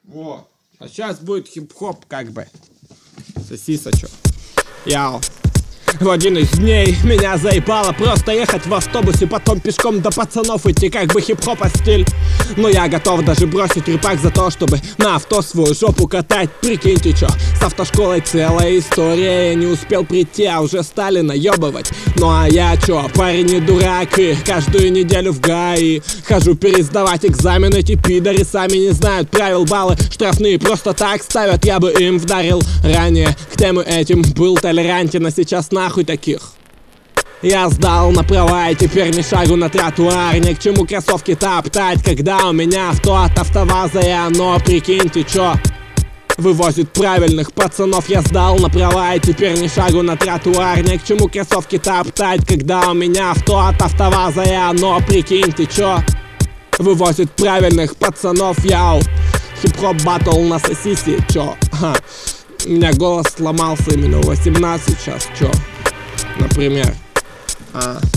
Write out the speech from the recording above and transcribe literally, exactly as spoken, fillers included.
Вот. А сейчас будет хип-хоп, как бы. Сосисочек. Яу. В один из дней меня заебало просто ехать в автобусе, потом пешком до пацанов идти, как бы хип-хопа стиль. Но я готов даже бросить репак за то, чтобы на авто свою жопу катать. Прикиньте, чё, с автошколой целая история. Я не успел прийти, а уже стали наебывать. Ну а я чё, парень не дурак, и каждую неделю в ГАИ хожу пересдавать экзамен. Эти пидоры сами не знают правил, баллы штрафные просто так ставят, я бы им вдарил ранее. К тему этим был толерантен, а сейчас нахуй таких. Я сдал на права и теперь не шагу на тротуар. Ни к чему кроссовки топтать, когда у меня авто от АвтоВАЗа. И оно, прикиньте, чё, вывозит правильных пацанов. Я сдал на права и теперь не шагу на тротуар. Ни к чему кроссовки топтать, когда у меня авто от АвтоВАЗа. И оно, прикиньте, чё, вывозит правильных пацанов. Яу, хип-хоп батл на сосисе, чё. Ха. У меня голос сломался именно в восемнадцать сейчас, чё, например. А.